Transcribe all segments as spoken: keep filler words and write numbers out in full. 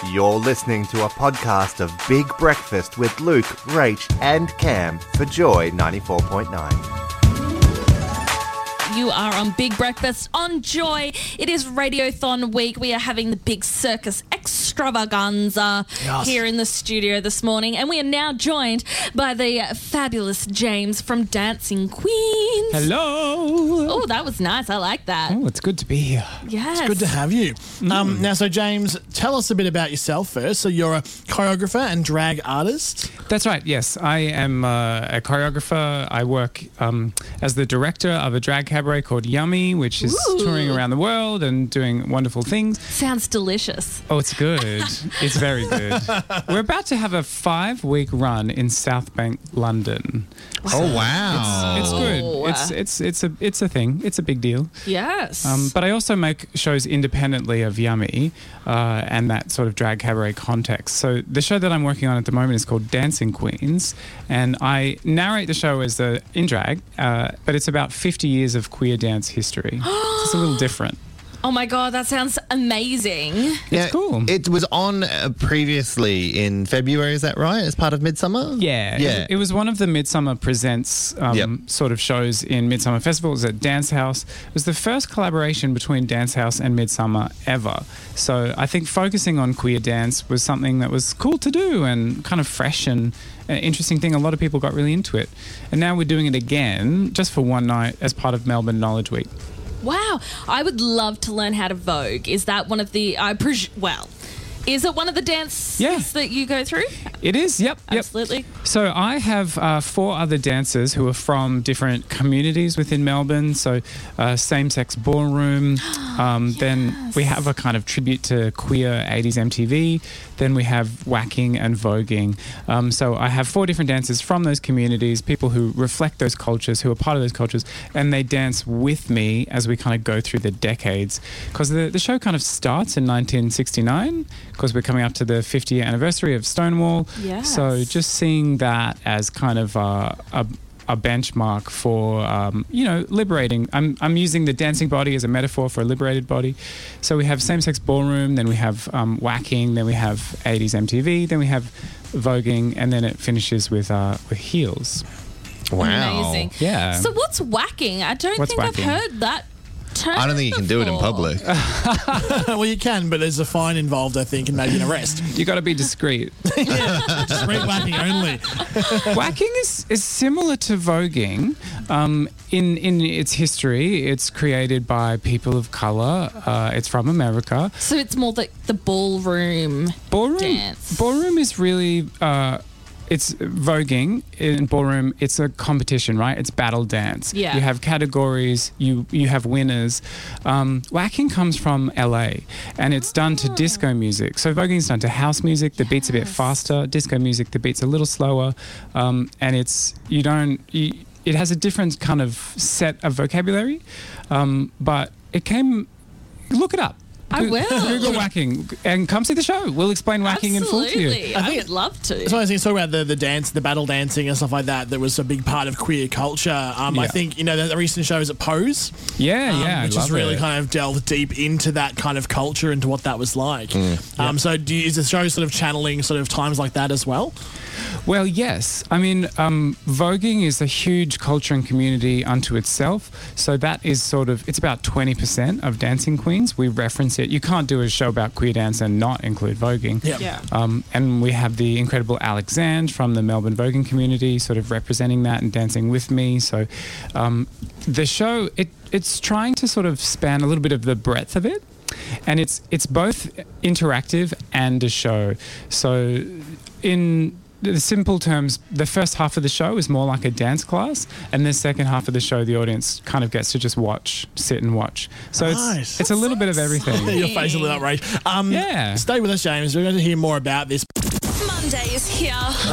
You're listening to a podcast of Big Breakfast with Luke, Rach and Cam for Joy ninety-four point nine. You are on Big Breakfast on Joy. It is Radiothon week. We are having the big circus extravaganza Yes. here in the studio this morning. And we are now joined by the fabulous James from Dancing Queens. Hello. Oh, that was nice. I like that. Oh, it's good to be here. Yes. Good to have you. Um, now, so James, tell us a bit about yourself first. So you're a choreographer and drag artist. That's right. Yes, I am uh, a choreographer. I work um, as the director of a drag cabaret called Yummy, which is Ooh. touring around the world and doing wonderful things. Sounds delicious. Oh, it's good. It's very good. We're about to have a five-week run in South Bank, London. Oh wow! It's good. Oh. It's it's it's a it's a thing. It's a big deal. Yes. Um, but I also make shows independently of Yummy uh, and that sort of drag cabaret context. So the show that I'm working on at the moment is called Dancing Queens, and I narrate the show as the in drag, uh, but it's about fifty years of queer dance history. So it's a little different. Oh my God, that sounds amazing. It's cool. It was on uh, previously in February, is that right? As part of Midsummer? Yeah, Yeah. It, it was one of the Midsummer Presents um, Yep. sort of shows in Midsummer Festival. It was at Dance House. It was the first collaboration between Dance House and Midsummer ever. So I think focusing on queer dance was something that was cool to do and kind of fresh and an interesting thing. A lot of people got really into it. And now we're doing it again just for one night as part of Melbourne Knowledge Week. Wow. I would love to learn how to Vogue. Is that one of the, I pres- well, is it one of the dances Yeah. that you go through? It is, yep, yep. Absolutely. So I have uh, four other dancers who are from different communities within Melbourne. So uh, same-sex ballroom. Um, Then we have a kind of tribute to queer eighties M T V. Then we have whacking and voguing. Um, so I have four different dancers from those communities, people who reflect those cultures, who are part of those cultures, and they dance with me as we kind of go through the decades. Because the, the show kind of starts in nineteen sixty-nine, because we're coming up to the fiftieth anniversary of Stonewall. Yes. So just seeing that as kind of uh, a a benchmark for, um, you know, liberating. I'm, I'm using the dancing body as a metaphor for a liberated body. So we have same-sex ballroom, then we have um, whacking, then we have eighties M T V, then we have voguing, and then it finishes with uh, with heels. Wow. Amazing. Yeah. So what's whacking? I don't What's think whacking? I've heard that term I don't think you can do it in before. public. Well, you can, but there's a fine involved, I think, and maybe an arrest. You got to be discreet. Street whacking only. Whacking is, is similar to voguing. Um, in, in its history, it's created by people of colour. Uh, it's from America. So it's more like the ballroom Ballroom, dance. ballroom is really, uh, it's voguing in ballroom. It's a competition, right? It's battle dance. Yeah. You have categories. You you have winners. Um, whacking comes from L A and it's done to disco music. So voguing is done to house music. The beat's a bit Yes. faster. Disco music, the beat's a little slower, um, and it's you don't. You, it has a different kind of set of vocabulary, um, but it came. Look it up. I will. Google whacking and come see the show. We'll explain whacking in full to you. Absolutely. I I, think- would love to. So I was talking about the, the dance, the battle dancing and stuff like that. That was a big part of queer culture. Um, I Yeah. think, you know, the, the recent shows at Pose. Yeah, um, yeah, I which love has really it. kind of delved deep into that kind of culture and to what that was like. Um, So do you, is the show sort of channeling sort of times like that as well? Well, yes. I mean, um, voguing is a huge culture and community unto itself. So that is sort of, it's about twenty percent of Dancing Queens. We reference it. You can't do a show about queer dance and not include voguing. Yeah. Yeah. Um, and we have the incredible Alexandre from the Melbourne voguing community sort of representing that and dancing with me. So um, the show, it it's trying to sort of span a little bit of the breadth of it. And it's it's both interactive and a show. So in the simple terms, the first half of the show is more like a dance class, and the second half of the show, the audience kind of gets to just watch, sit and watch. So Nice. it's it's a little bit of everything. Your face a little outraged. Um, Yeah. Stay with us, James. We're going to hear more about this. Monday is here.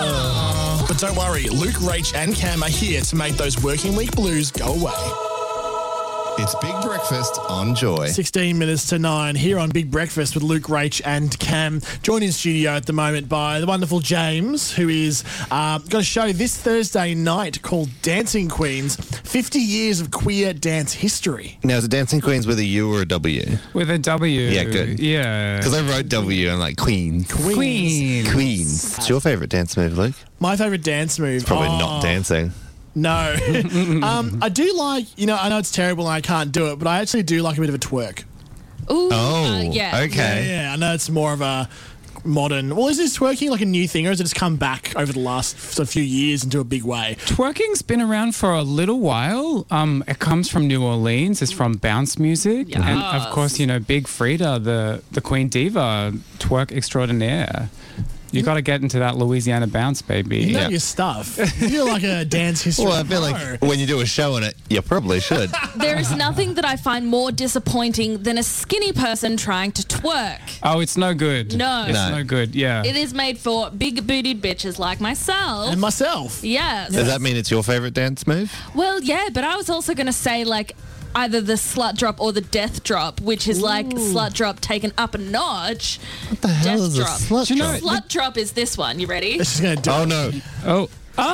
But don't worry, Luke, Rach and Cam are here to make those working week blues go away. It's Big Breakfast on Joy. sixteen minutes to nine here on Big Breakfast with Luke, Rach and Cam. Joined in studio at the moment by the wonderful James, who is uh, got a show this Thursday night called Dancing Queens, fifty years of queer dance history. Now, is it Dancing Queens with a U or a W? With a W. Yeah, good. Yeah. Because I wrote W and I'm like, Queens. Queen. Queens. What's your favourite dance move, Luke? My favourite dance move. Probably oh, not dancing. No. um, I do like, you know, I know it's terrible and I can't do it, but I actually do like a bit of a twerk. Ooh, Oh, uh, yeah. okay. Yeah, yeah, I know it's more of a modern. Well, is this twerking like a new thing, or has it just come back over the last sort of few years into a big way? Twerking's been around for a little while. Um, it comes from New Orleans. It's from bounce music. And of course, you know, Big Frida, the, the Queen Diva, twerk extraordinaire. You got to get into that Louisiana bounce, baby. You know Yeah. your stuff. You feel like a dance history. Well, I feel pro. like when you do a show on it, you probably should. There is nothing that I find more disappointing than a skinny person trying to twerk. Oh, it's no good. No. It's No. no good, yeah. It is made for big bootied bitches like myself. And myself. Yes. Does that mean it's your favourite dance move? Well, yeah, but I was also going to say, like, either the slut drop or the death drop, which is like slut drop taken up a notch. What the hell Death is drop. a slut Do you know- drop? Slut drop is this one. You ready? It's just going to do Oh, it. no. oh.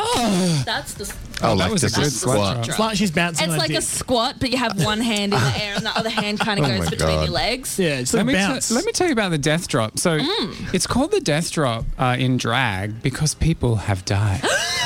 Oh. That's the. Oh, that like was a just good a slut squat. drop. It's like she's bouncing It's on like a a dick. squat, but you have one hand in the air and the other hand kind of Oh goes my between God. your legs. Yeah, it's Let like me, bounce. t- let me tell you about the death drop. So Mm. it's called the death drop uh, in drag because people have died.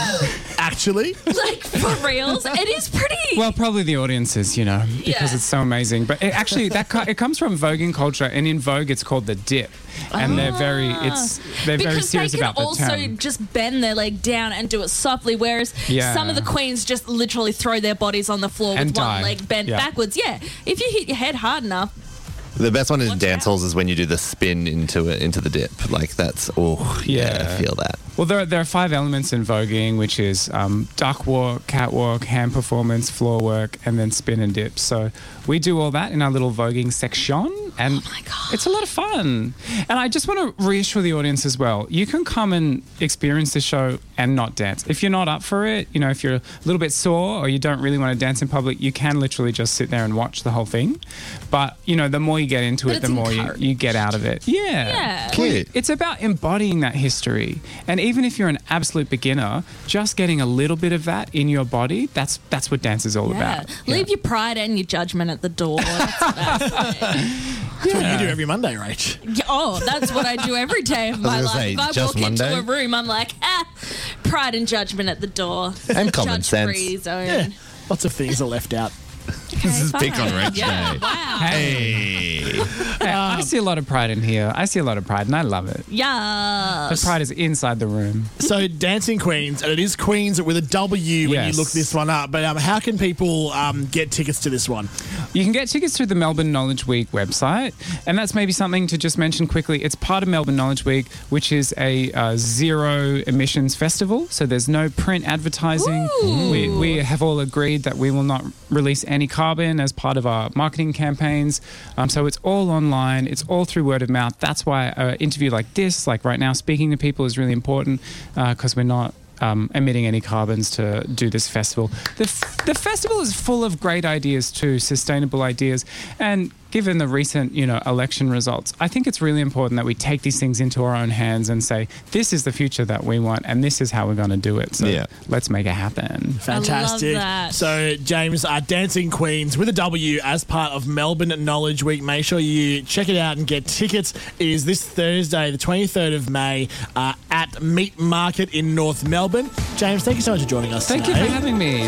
Actually, Like, for reals? It is pretty. Well, probably the audiences, you know, because Yeah. it's so amazing. But it actually, that co- it comes from voguing culture, and in Vogue, it's called the dip, and they're very, it's they're very because serious they can about the also term. just bend their leg down and do it softly, whereas Yeah. some of the queens just literally throw their bodies on the floor And with one die. leg bent Yeah. backwards. Yeah, if you hit your head hard enough, The best one in Watch dance out. halls is when you do the spin into it into the dip. Like that's oh yeah, Yeah. I feel that. Well, there, there are five elements in voguing, which is um, duck walk, catwalk, hand performance, floor work, and then spin and dip. So we do all that in our little voguing section, and Oh my God. it's a lot of fun. And I just want to reassure the audience as well. You can come and experience the show and not dance. If you're not up for it, you know, if you're a little bit sore or you don't really want to dance in public, you can literally just sit there and watch the whole thing. But, you know, the more you get into But it, it's the more you, encouraged. you get out of it. Yeah. Yeah. Cute. It's about embodying that history. And even if you're an absolute beginner, just getting a little bit of that in your body, that's that's what dance is all yeah. about. Leave your pride and your judgment at the door. That's about it. that's what you do every Monday, Rach. Yeah, oh, that's what I do every day of my gonna life. say, If I just walk into Monday? a room, I'm like, ah, pride and judgment at the door. And common Judge-free sense. zone. Yeah, lots of things are left out. This is fine. pick on Rach Yeah, Day. wow. Hey. Hey, I see a lot of pride in here. I see a lot of pride, and I love it. The Yes. pride is inside the room. So, Dancing Queens, and it is Queens with a W when Yes. you look this one up. But um, how can people um, get tickets to this one? You can get tickets through the Melbourne Knowledge Week website, and that's maybe something to just mention quickly. It's part of Melbourne Knowledge Week, which is a uh, zero emissions festival. So there's no print advertising. We, we have all agreed that we will not release any carbon as part of our marketing campaigns. Um, so it's all online. It's all through word of mouth. That's why an interview like this, like right now, speaking to people is really important because we're not Um, emitting any carbons to do this festival. The, f- the festival is full of great ideas too, sustainable ideas. And given the recent, you know, election results, I think it's really important that we take these things into our own hands and say, this is the future that we want and this is how we're going to do it. So Yeah. let's make it happen. Fantastic. that. So, James, uh, Dancing Queens with a W as part of Melbourne Knowledge Week. Make sure you check it out and get tickets. It is this Thursday, the twenty-third of May, uh, at Meat Market in North Melbourne. James, thank you so much for joining us Thank you today. for having me.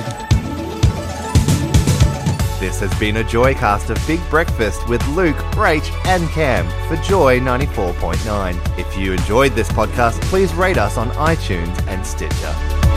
This has been a Joycast of Big Breakfast with Luke, Rach and Cam for Joy ninety-four point nine. If you enjoyed this podcast, please rate us on iTunes and Stitcher.